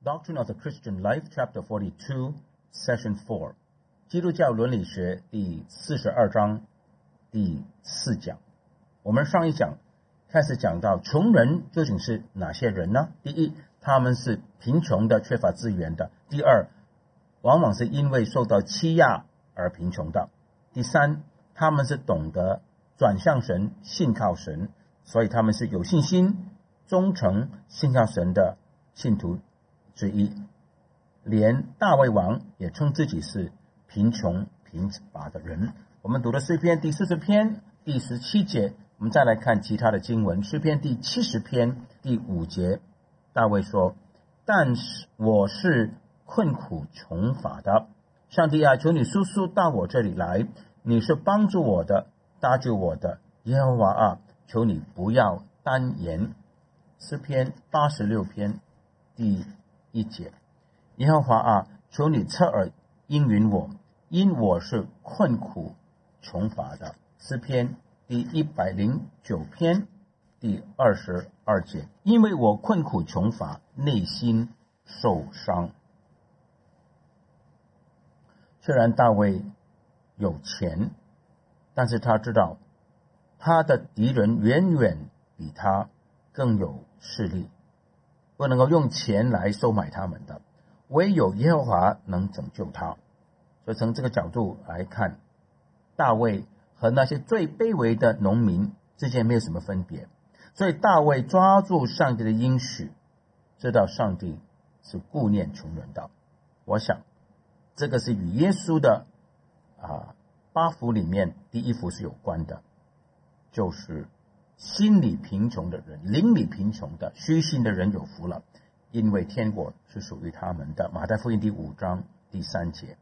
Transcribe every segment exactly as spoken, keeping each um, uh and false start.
Doctrine of the Christian Life, Chapter forty-two, Session four. 基督教伦理学第四十二章第四讲。我们上一讲开始讲到穷人究竟是哪些人呢？第一，他们是贫穷的，缺乏资源的。第二，往往是因为受到欺压而贫穷的。第三，他们是懂得转向神，信靠神，所以他们是有信心、忠诚、信靠神的信徒之一。连大卫王也称自己是贫穷贫乏的人。我们读的诗篇第四十篇第十七节，我们再来看其他的经文。诗篇第七十篇第五节，大卫说：但是我是困苦穷乏的，上帝啊，求你速速到我这里来，你是帮助我的，搭救我的，耶和华啊，求你不要单言。诗篇八十六篇第一节，耶和华啊，求你侧耳应允我，因我是困苦穷乏的。诗篇第一百零九篇第二十二节，因为我困苦穷乏，内心受伤。虽然大卫有钱，但是他知道他的敌人远远比他更有势力，不能够用钱来收买他们的，唯有耶和华能拯救他。所以从这个角度来看，大卫和那些最卑微的农民之间没有什么分别。所以大卫抓住上帝的应许，知道上帝是顾念穷人的。我想这个是与耶稣的啊八福里面第一福是有关的，就是心里贫穷的人，灵里贫穷的虚心的人有福了，因为天国是属于他们的。马太福音第五章第三节。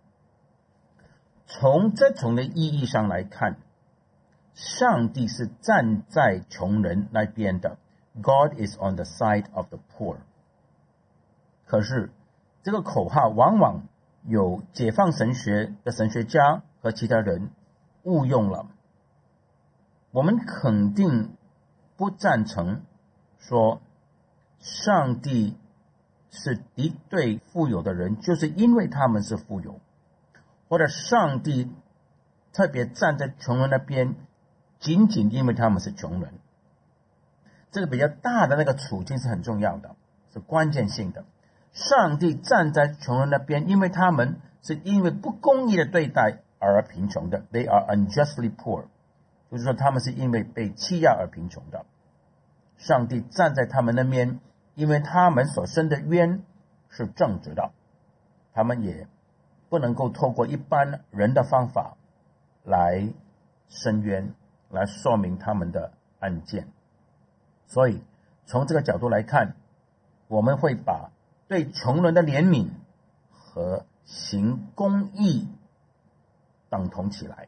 从这种的意义上来看，上帝是站在穷人那边的， God is on the side of the poor。 可是这个口号往往有解放神学的神学家和其他人误用了。我们肯定不赞成说上帝是敌对富有的人，就是因为他们是富有，或者上帝特别站在穷人那边，仅仅因为他们是穷人。这个比较大的那个处境是很重要的，是关键性的。上帝站在穷人那边，因为他们是因为不公义的对待而贫穷的， They are unjustly poor， 就是说他们是因为被欺压而贫穷的。上帝站在他们那边，因为他们所生的冤是正直的，他们也不能够透过一般人的方法来申冤，来说明他们的案件。所以从这个角度来看，我们会把对穷人的怜悯和行公义等同起来。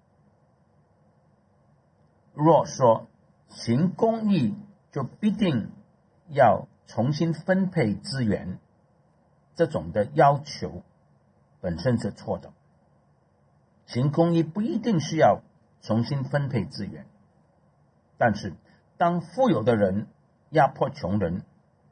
若说行公义就必定要重新分配资源，这种的要求本身是错的。行公义不一定是要重新分配资源，但是当富有的人压迫穷人，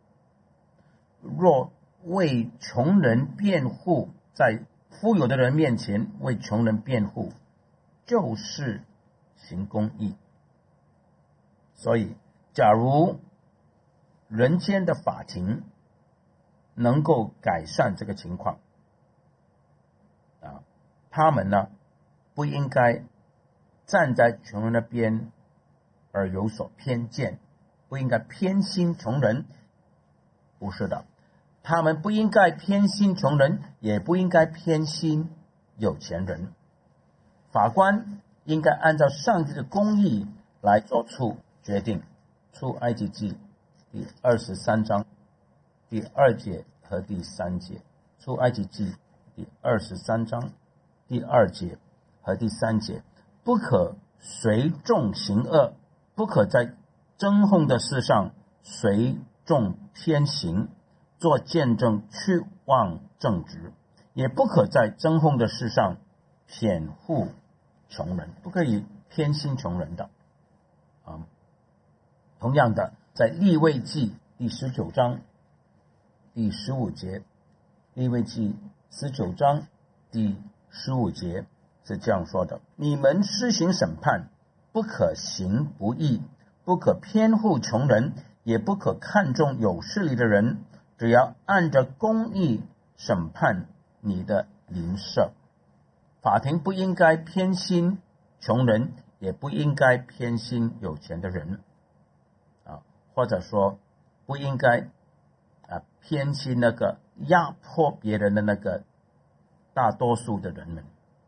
若为穷人辩护，在富有的人面前为穷人辩护，就是行公义。所以假如人间的法庭能够改善这个情况啊，他们呢不应该站在穷人那边而有所偏见，不应该偏心穷人，不是的，他们不应该偏心穷人，也不应该偏心有钱人。法官应该按照上帝的公义来做出决定。出埃及记第二十三章第二节和第三节，出埃及记第二十三章第二节和第三节，不可随众行恶，不可在争哄的事上随众偏行，做见证去望正直，也不可在争哄的事上偏护穷人，不可以偏心穷人的啊。同样的，在利未记第十九章第十五节，利未记十九章第十五节是这样说的：你们施行审判，不可行不义，不可偏护穷人，也不可看重有势力的人，只要按着公义审判你的邻舍。法庭不应该偏心穷人，也不应该偏心有钱的人啊，或者说不应该啊偏心那个压迫别人的那个大多数的人们。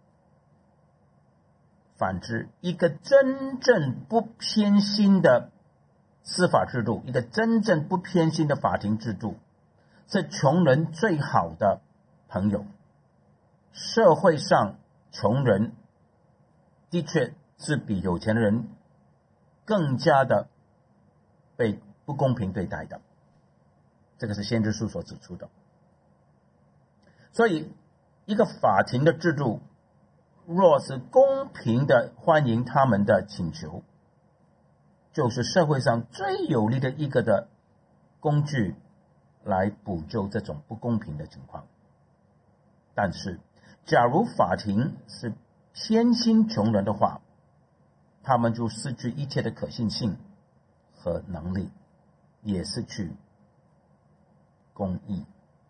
反之，一个真正不偏心的司法制度，一个真正不偏心的法庭制度，是穷人最好的朋友。社会上穷人的确是比有钱的人更加的被不公平对待的，这个是先知书所指出的。所以一个法庭的制度若是公平的欢迎他们的请求，就是社会上最有力的一个的工具来补救这种不公平的情况。但是假如法庭是偏心穷人的话，他们就失去一切的可信性和能力，也失去公义。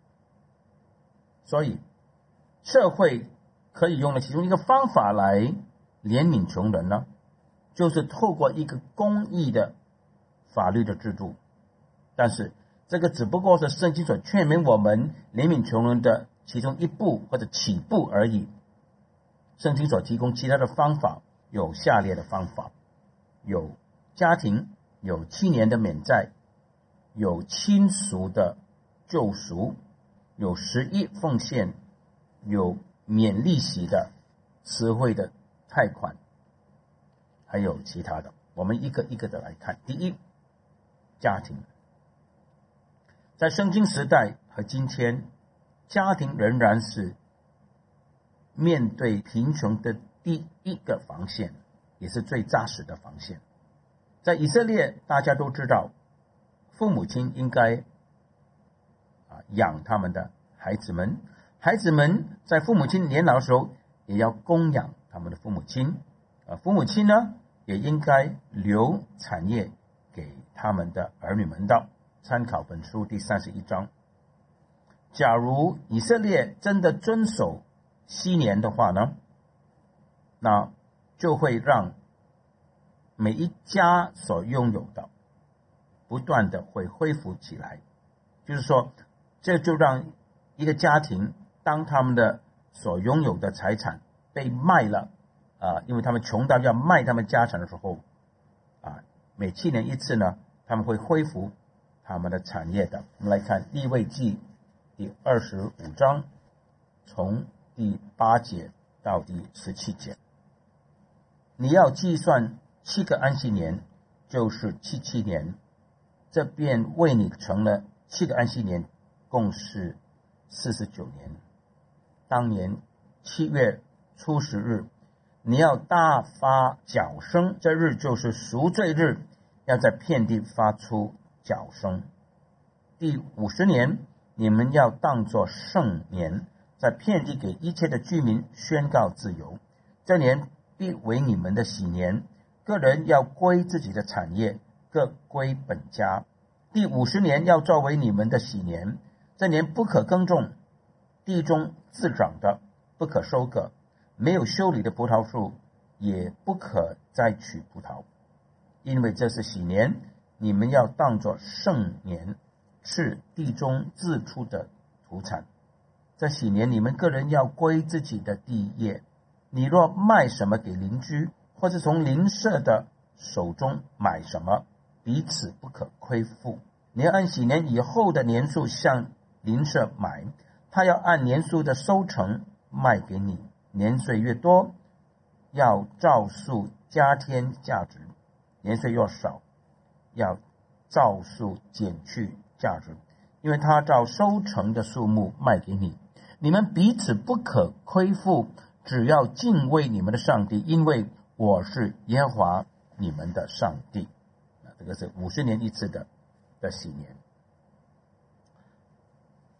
所以社会可以用的其中一个方法来怜悯穷人呢，就是透过一个公义的法律的制度。但是这个只不过是圣经所劝勉我们怜悯穷人的其中一步或者起步而已。圣经所提供其他的方法有下列的方法：有家庭，有七年的免债，有亲属的救赎，有十一奉献，有免利息的实惠的贷款，还有其他的。我们一个一个的来看。第一，家庭。在圣经时代和今天，家庭仍然是面对贫穷的第一个防线，也是最扎实的防线。在以色列，大家都知道，父母亲应该啊养他们的孩子们，孩子们在父母亲年老的时候，也要供养他们的父母亲。啊，父母亲呢，也应该留产业给他们的儿女们的。参考本书第三十一章。假如以色列真的遵守禧年的话呢，那就会让每一家所拥有的不断的会恢复起来。就是说，这就让一个家庭，当他们的所拥有的财产被卖了啊，因为他们穷到要卖他们家产的时候啊，每七年一次呢，他们会恢复他们的产业的。我们来看利未记第二十五章，从第八节到第十七节。你要计算七个安息年，就是七七年，这便为你成了七个安息年，共是四十九年。当年七月初十日，你要大发角声，这日就是赎罪日，要在遍地发出角声。第五十年，你们要当作圣年，在遍地给一切的居民宣告自由。这年必为你们的喜年，个人要归自己的产业，各归本家。第五十年要作为你们的喜年，这年不可耕种，地中自长的不可收割，没有修理的葡萄树也不可摘取葡萄，因为这是喜年，你们要当作圣年，是地中自出的土产。在喜年，你们个人要归自己的地业。你若卖什么给邻居，或是从邻舍的手中买什么，彼此不可亏负。你要按喜年以后的年数向邻舍买，他要按年数的收成卖给你。年岁越多，要照数加添价值；年岁越少，要照数减去价值，因为他照收成的数目卖给你。你们彼此不可亏负，只要敬畏你们的上帝，因为我是耶和华你们的上帝。这个是五十年一次的的喜年。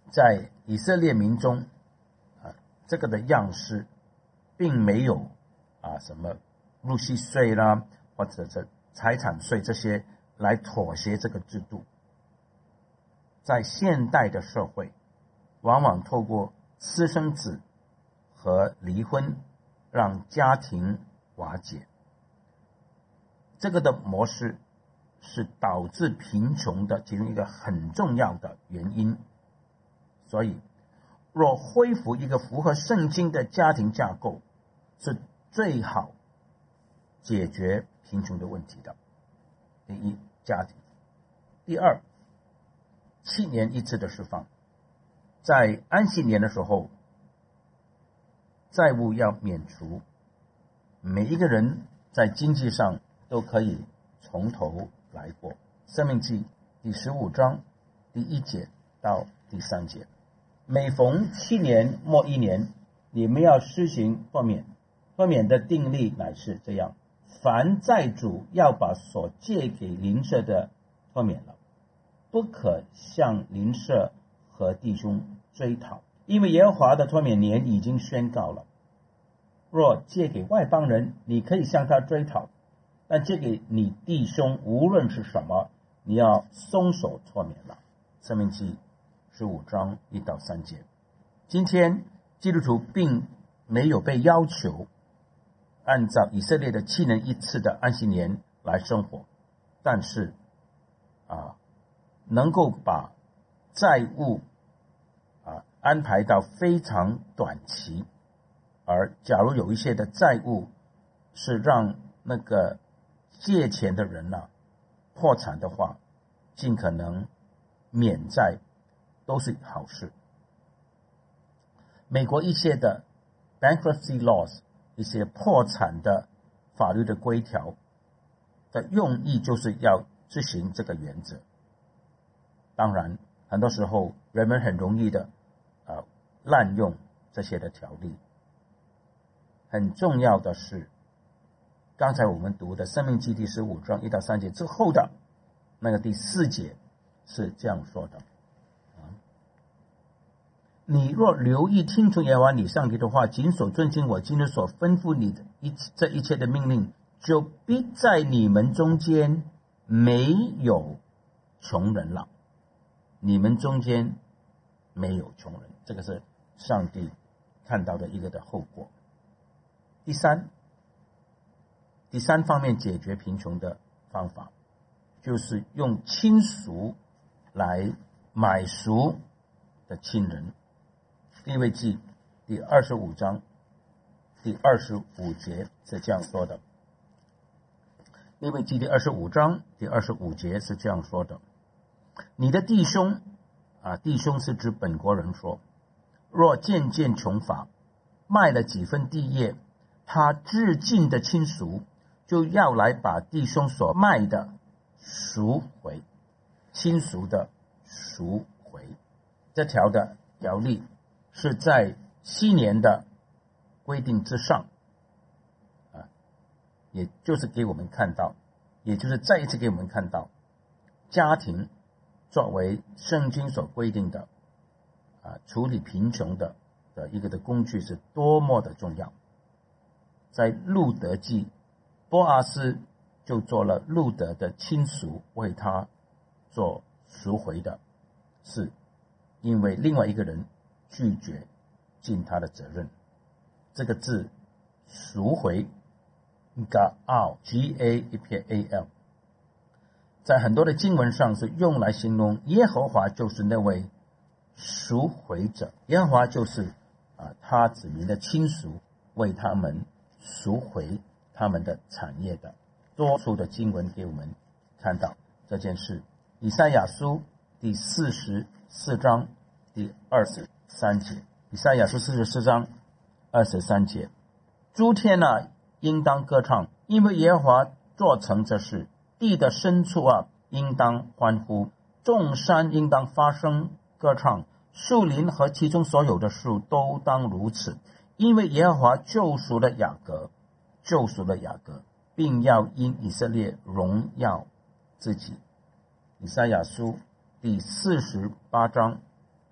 在以色列民中啊，这个的样式并没有啊什么入息税啦，或者是财产税这些来妥协这个制度。在现代的社会，往往透过私生子和离婚让家庭瓦解，这个的模式是导致贫穷的其中一个很重要的原因。所以若恢复一个符合圣经的家庭架构，是最好解决贫穷的问题的。第一，家庭。第二，七年一次的释放。在安息年的时候，债务要免除，每一个人在经济上都可以从头来过。申命记第十五章第一节到第三节，每逢七年末一年，你们要施行豁免。豁免的定例乃是这样：凡债主要把所借给邻舍的豁免了，不可向邻舍和弟兄追讨，因为耶和华的豁免年已经宣告了。若借给外邦人，你可以向他追讨，但借给你弟兄无论是什么，你要松手豁免了。申命记十五章一到三节。今天基督徒并没有被要求按照以色列的七年一次的安息年来生活，但是啊，能够把债务啊安排到非常短期，而假如有一些的债务是让那个借钱的人啊破产的话，尽可能免债都是好事。美国一些的 bankruptcy laws， 一些破产的法律的规条的用意就是要执行这个原则。当然很多时候人们很容易的呃滥用这些的条例。很重要的是，刚才我们读的申命记第十五章一到三节之后的那个第四节是这样说的：你若留意听从耶和华你上帝的话，谨守遵行我今日所吩咐你的一这一切的命令，就必在你们中间没有穷人了。你们中间没有穷人，这个是上帝看到的一个的后果。第三，第三方面解决贫穷的方法，就是用亲属来买赎的亲人。利未记第二十五章第二十五节是这样说的。利未记第二十五章第二十五节是这样说的：你的弟兄啊，弟兄是指本国人说，若渐渐穷乏，卖了几分地业，他至近的亲属就要来把弟兄所卖的赎回，亲属的赎回。这条的条例是在昔年的规定之上，啊，也就是给我们看到，也就是再一次给我们看到，家庭作为圣经所规定的啊处理贫穷的的一个的工具是多么的重要。在路德记，波阿斯就做了路德的亲属，为他做赎回的事，因为另外一个人拒绝尽他的责任。这个字赎回 Gaal G A 一撇 A L 在很多的经文上是用来形容耶和华就是那位赎回者，耶和华就是啊他子民的亲属，为他们赎回他们的产业的。多数的经文给我们看到这件事。以赛亚书第四十四章第二十三节，以赛亚书四十四章二十三节，诸天啊应当歌唱，因为耶和华做成这事，地的深处啊应当欢呼，众山应当发声歌唱，树林和其中所有的树都当如此，因为耶和华救赎了雅各，救赎了雅各，并要因以色列荣耀自己。以赛亚书第四十八章第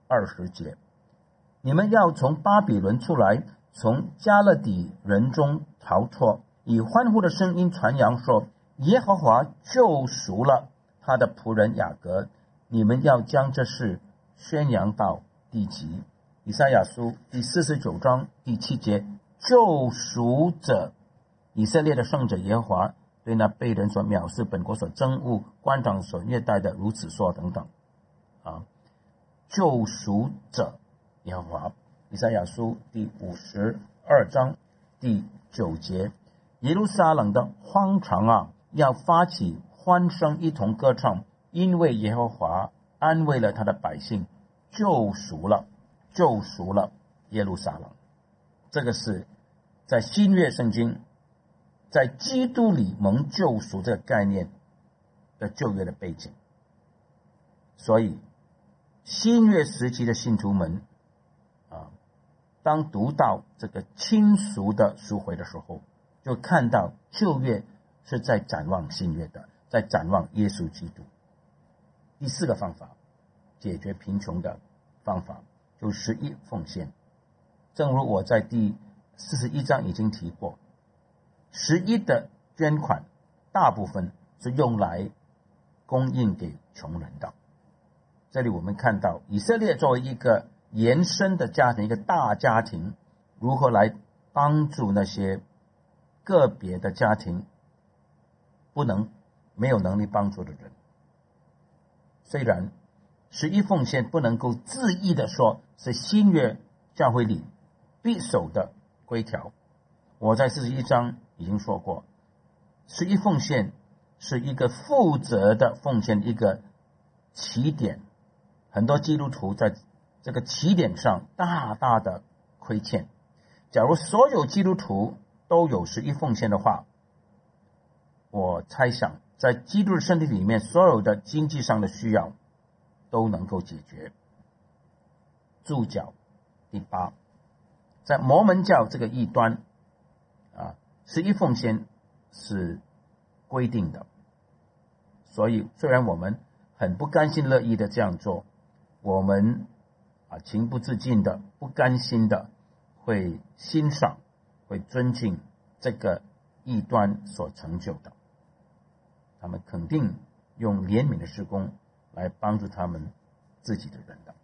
二十节，你们要从巴比伦出来，从加勒底人中逃脱，以欢呼的声音传扬说，耶和华救赎了他的仆人雅各，你们要将这事宣扬到地极。以赛亚书第四十九章第七节，救赎者，以色列的圣者耶和华对那被人所藐视、本国所憎恶、官长所虐待的如此说等等啊，救赎者耶和华。以赛亚书第五十二章第九节，耶路撒冷的荒场啊，要发起欢声，一同歌唱，因为耶和华安慰了他的百姓，救赎了救赎了耶路撒冷。这个是在新约圣经，在基督里蒙救赎这个概念的旧约的背景。所以新约时期的信徒们啊，当读到这个亲属的赎回的时候，就看到旧约是在展望新约的，在展望耶稣基督。第四个方法，解决贫穷的方法，就是十一奉献。正如我在第四十一章已经提过，十一的捐款大部分是用来供应给穷人的。这里我们看到以色列作为一个延伸的家庭，一个大家庭，如何来帮助那些个别的家庭不能没有能力帮助的人。虽然十一奉献不能够恣意的说是新约教会里必守的规条，我在四十一章已经说过，十一奉献是一个负责的奉献，一个起点。很多基督徒在这个起点上大大的亏欠。假如所有基督徒都有十一奉献的话，我猜想在基督的身体里面所有的经济上的需要都能够解决。注脚第八，在摩门教这个异端啊，十一奉献是规定的，所以虽然我们很不甘心乐意的这样做，我们啊情不自禁的、不甘心的会欣赏、会尊敬这个异端所成就的。他们肯定用怜悯的事工来帮助他们自己的人的。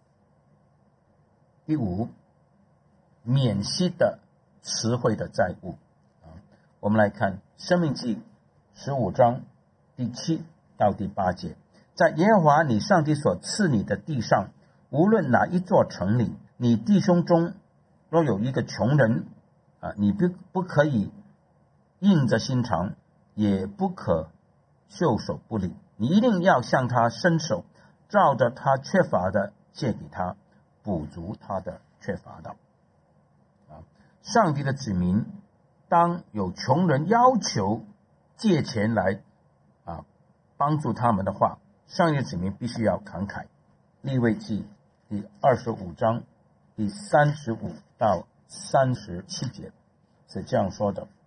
第五，免息的词汇的债务啊，我们来看申命记十五章第七到第八节，在耶和华你上帝所赐你的地上，无论哪一座城里，你弟兄中若有一个穷人啊，你不不可以硬着心肠，也不可袖手不理，你一定要向他伸手，照着他缺乏的借给他，补足他的缺乏的。啊，上帝的子民当有穷人要求借钱来啊帮助他们的话，上帝的子民必须要慷慨。利未记第二十五章第三十五到三十七节是这样说的：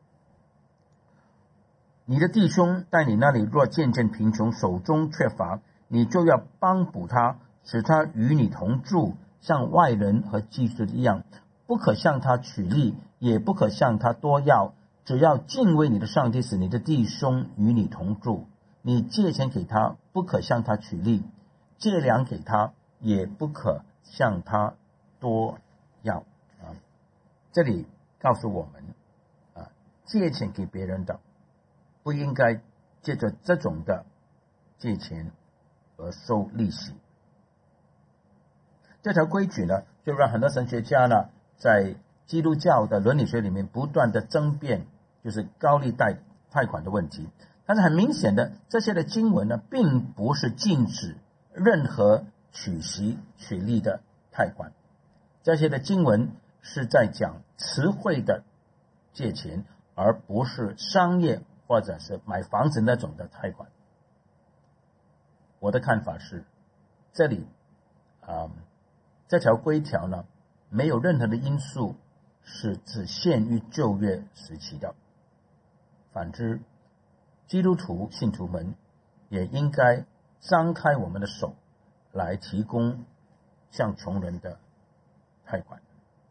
你的弟兄在你那里若渐渐贫穷，手中缺乏，你就要帮补他，使他与你同住，像外人和寄宿一样，不可向他取利，也不可向他多要，只要敬畏你的上帝，使你的弟兄与你同住。你借钱给他，不可向他取利，借粮给他，也不可向他多要。啊，这里告诉我们啊，借钱给别人的不应该借着这种的借钱而收利息。这条规矩呢，就让很多神学家呢，在基督教的伦理学里面不断的争辩，就是高利贷贷款的问题。但是很明显的，这些的经文呢，并不是禁止任何取息取利的贷款，这些的经文是在讲词汇的借钱，而不是商业或者是买房子那种的贷款。我的看法是，这里啊、嗯，这条规条呢，没有任何的因素是只限于旧约时期的。反之，基督徒信徒们也应该张开我们的手，来提供向穷人的贷款。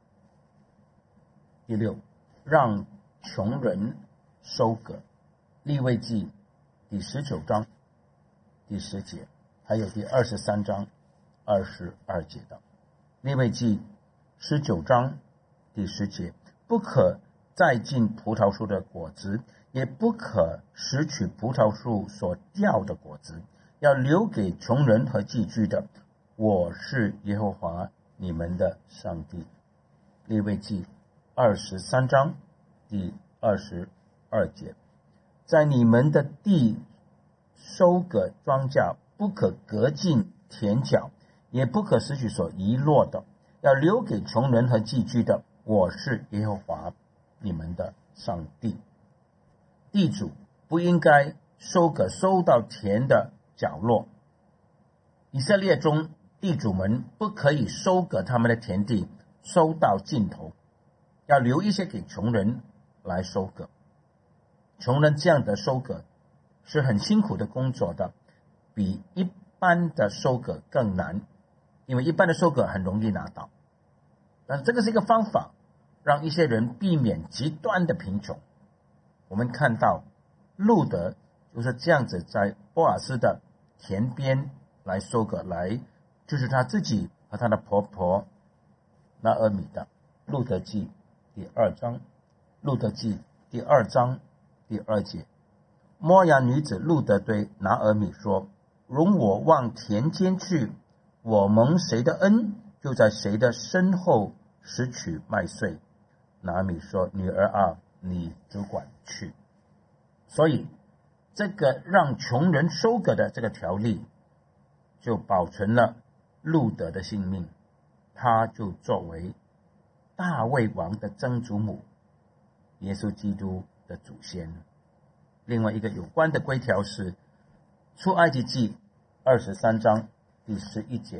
第六，让穷人收割，利未记第十九章第十节，还有第二十三章二十二节的。利未记十九章第十节，不可再进葡萄树的果子，也不可拾取葡萄树所掉的果子，要留给穷人和寄居的。我是耶和华你们的上帝。利未记二十三章第二十二节，在你们的地收割庄稼，不可割尽田角，也不可拾取所遗落的，要留给穷人和寄居的。我是耶和华你们的上帝。地主不应该收割收到田的角落。以色列中，地主们不可以收割他们的田地收到尽头，要留一些给穷人来收割。穷人这样的收割是很辛苦的工作的，比一般的收割更难，因为一般的收割很容易拿到。但是这个是一个方法，让一些人避免极端的贫穷。我们看到路德就是这样子在波阿斯的田边来收割，来就是他自己和他的婆婆拿俄米的。路德记第二章，路德记第二章第二节，摩押女子路德对拿俄米说：容我往田间去，我蒙谁的恩，就在谁的身后拾取麦穗。拿俄米说：女儿啊，你只管去。所以这个让穷人收割的这个条例就保存了路德的性命，他就作为大卫王的曾祖母耶稣基督的祖先。另外一个有关的规条是出埃及记二十三章第十一节，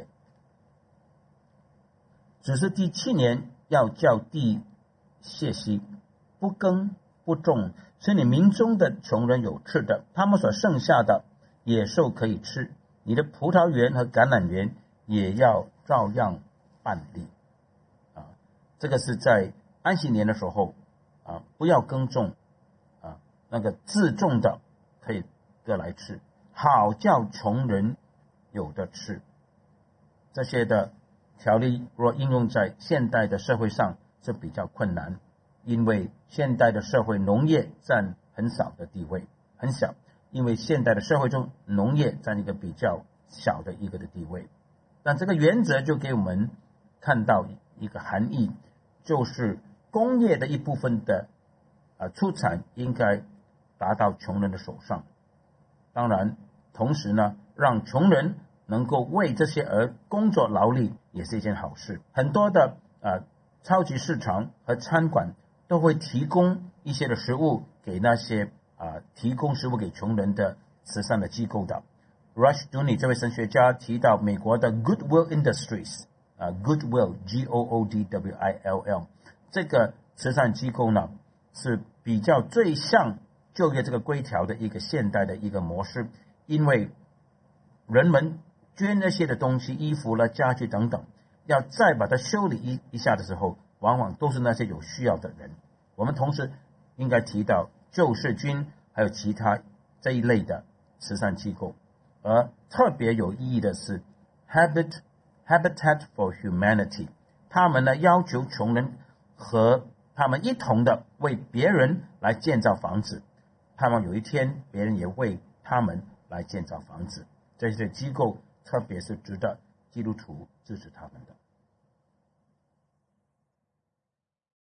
只是第七年要叫地歇息，不耕不种，使你民中的穷人有吃的，他们所剩下的野兽可以吃，你的葡萄园和橄榄园也要照样办理。啊，这个是在安息年的时候啊，不要耕种啊，那个自种的可以割来吃，好叫穷人有的吃。这些的条例若应用在现代的社会上是比较困难，因为现代的社会农业占很少的地位，很小，因为现代的社会中农业占一个比较小的一个的地位。但这个原则就给我们看到一个含义，就是工业的一部分的啊出产应该达到穷人的手上。当然同时呢，让穷人能够为这些而工作劳力也是一件好事。很多的啊超级市场和餐馆都会提供一些的食物给那些啊提供食物给穷人的慈善的机构的。Rushdoony 这位神学家提到美国的 Goodwill Industries 啊 Goodwill G O O D W I L L 这个慈善机构呢，是比较最像就业这个规条的一个现代的一个模式，因为人们捐那些的东西，衣服了、家具等等，要再把它修理一一下的时候，往往都是那些有需要的人。我们同时应该提到救世军还有其他这一类的慈善机构。而特别有意义的是 Habit, Habitat for Humanity， 他们呢要求穷人和他们一同的为别人来建造房子，盼望有一天别人也为他们来建造房子。这些机构特别是值得基督徒支持他们的。